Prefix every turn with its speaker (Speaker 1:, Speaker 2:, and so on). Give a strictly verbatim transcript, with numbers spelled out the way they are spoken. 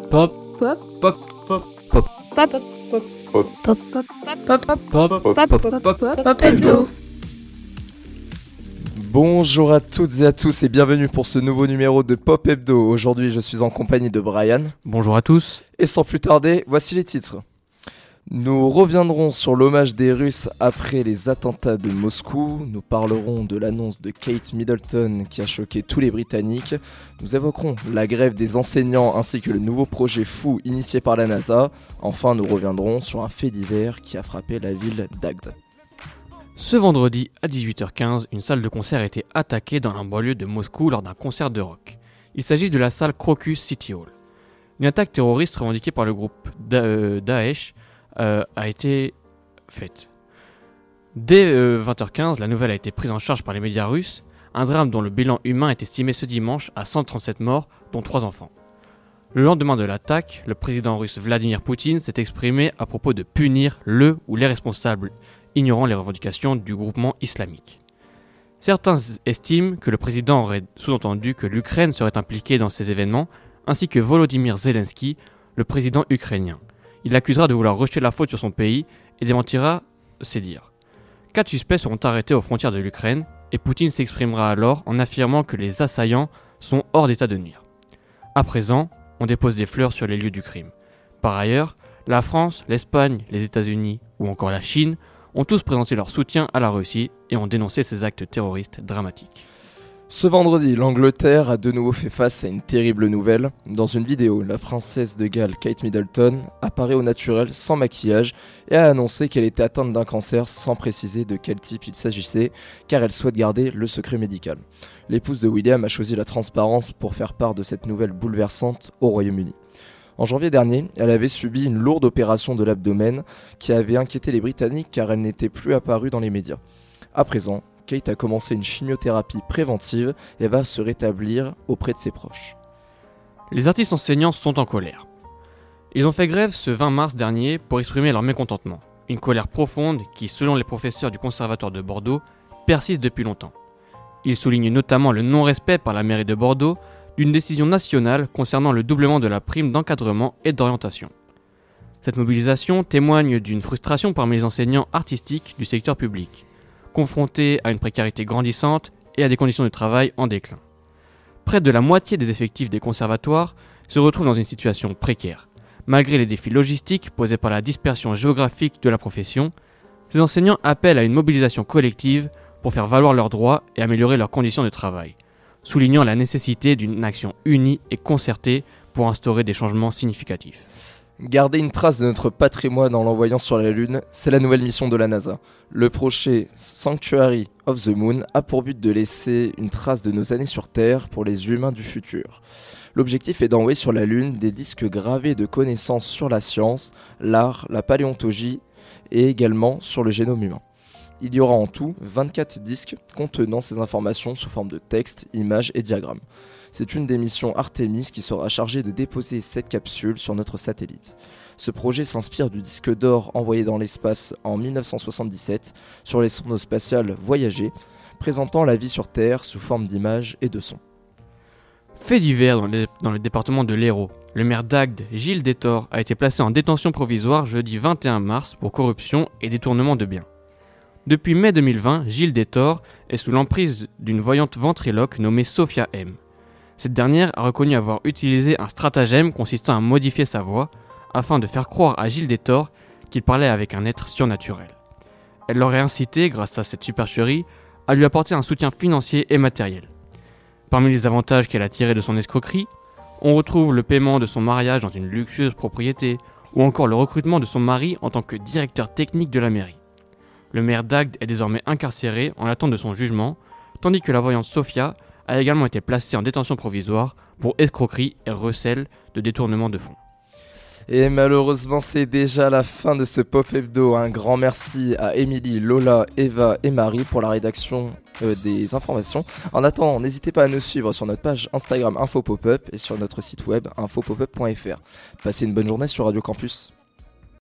Speaker 1: Pop.
Speaker 2: Pop.
Speaker 1: Pop. Pop.
Speaker 2: Pop. Pop. Pop. Pop. Pop. Pop. Pop. Pop. Pop. Pop Hebdo.
Speaker 3: Bonjour à toutes et à tous et bienvenue pour ce nouveau numéro de Pop Hebdo. Aujourd'hui, je suis en compagnie de Brian.
Speaker 1: Bonjour à tous.
Speaker 3: Et sans plus tarder, voici les titres. Nous reviendrons sur l'hommage des Russes après les attentats de Moscou. Nous parlerons de l'annonce de Kate Middleton qui a choqué tous les Britanniques. Nous évoquerons la grève des enseignants ainsi que le nouveau projet fou initié par la NASA. Enfin, nous reviendrons sur un fait divers qui a frappé la ville d'Agde.
Speaker 1: Ce vendredi à dix-huit heures quinze, une salle de concert a été attaquée dans la banlieue de Moscou lors d'un concert de rock. Il s'agit de la salle Crocus City Hall. Une attaque terroriste revendiquée par le groupe da- euh, Daesh euh, a été faite. Dès euh, vingt heures quinze, la nouvelle a été prise en charge par les médias russes, un drame dont le bilan humain est estimé ce dimanche à cent trente-sept morts, dont trois enfants. Le lendemain de l'attaque, le président russe Vladimir Poutine s'est exprimé à propos de punir le ou les responsables ignorant les revendications du groupement islamique. Certains estiment que le président aurait sous-entendu que l'Ukraine serait impliquée dans ces événements, ainsi que Volodymyr Zelensky, le président ukrainien. Il l'accusera de vouloir rejeter la faute sur son pays et démentira ses dires. Quatre suspects seront arrêtés aux frontières de l'Ukraine, et Poutine s'exprimera alors en affirmant que les assaillants sont hors d'état de nuire. À présent, on dépose des fleurs sur les lieux du crime. Par ailleurs, la France, l'Espagne, les États-Unis ou encore la Chine ont tous présenté leur soutien à la Russie et ont dénoncé ces actes terroristes dramatiques.
Speaker 3: Ce vendredi, l'Angleterre a de nouveau fait face à une terrible nouvelle. Dans une vidéo, la princesse de Galles Kate Middleton apparaît au naturel sans maquillage et a annoncé qu'elle était atteinte d'un cancer sans préciser de quel type il s'agissait car elle souhaite garder le secret médical. L'épouse de William a choisi la transparence pour faire part de cette nouvelle bouleversante au Royaume-Uni. En janvier dernier, elle avait subi une lourde opération de l'abdomen qui avait inquiété les Britanniques car elle n'était plus apparue dans les médias. À présent, Kate a commencé une chimiothérapie préventive et va se rétablir auprès de ses proches.
Speaker 1: Les artistes enseignants sont en colère. Ils ont fait grève ce vingt mars dernier pour exprimer leur mécontentement. Une colère profonde qui, selon les professeurs du Conservatoire de Bordeaux, persiste depuis longtemps. Ils soulignent notamment le non-respect par la mairie de Bordeaux d'une décision nationale concernant le doublement de la prime d'encadrement et d'orientation. Cette mobilisation témoigne d'une frustration parmi les enseignants artistiques du secteur public, confrontés à une précarité grandissante et à des conditions de travail en déclin. Près de la moitié des effectifs des conservatoires se retrouvent dans une situation précaire. Malgré les défis logistiques posés par la dispersion géographique de la profession, ces enseignants appellent à une mobilisation collective pour faire valoir leurs droits et améliorer leurs conditions de travail, soulignant la nécessité d'une action unie et concertée pour instaurer des changements significatifs.
Speaker 3: Garder une trace de notre patrimoine en l'envoyant sur la Lune, c'est la nouvelle mission de la NASA. Le projet Sanctuary of the Moon a pour but de laisser une trace de nos années sur Terre pour les humains du futur. L'objectif est d'envoyer sur la Lune des disques gravés de connaissances sur la science, l'art, la paléontologie et également sur le génome humain. Il y aura en tout vingt-quatre disques contenant ces informations sous forme de textes, images et diagrammes. C'est une des missions Artemis qui sera chargée de déposer cette capsule sur notre satellite. Ce projet s'inspire du disque d'or envoyé dans l'espace en dix-neuf cent soixante-dix-sept sur les sondes spatiales Voyager, présentant la vie sur Terre sous forme d'images et de sons.
Speaker 1: Fait divers dans, les, dans le département de l'Hérault. Le maire d'Agde, Gilles Détor, a été placé en détention provisoire jeudi vingt et un mars pour corruption et détournement de biens. Depuis mai deux mille vingt, Gilles Détor est sous l'emprise d'une voyante ventriloque nommée Sophia M. Cette dernière a reconnu avoir utilisé un stratagème consistant à modifier sa voix afin de faire croire à Gilles Détor qu'il parlait avec un être surnaturel. Elle l'aurait incité, grâce à cette supercherie, à lui apporter un soutien financier et matériel. Parmi les avantages qu'elle a tirés de son escroquerie, on retrouve le paiement de son mariage dans une luxueuse propriété ou encore le recrutement de son mari en tant que directeur technique de la mairie. Le maire d'Agde est désormais incarcéré en attente de son jugement, tandis que la voyante Sophia a également été placée en détention provisoire pour escroquerie et recel de détournement de fonds.
Speaker 3: Et malheureusement, c'est déjà la fin de ce Pop Hebdo. Un grand merci à Émilie, Lola, Eva et Marie pour la rédaction euh, des informations. En attendant, n'hésitez pas à nous suivre sur notre page Instagram Info Pop-Up et sur notre site web info pop up point f r. Passez une bonne journée sur Radio Campus.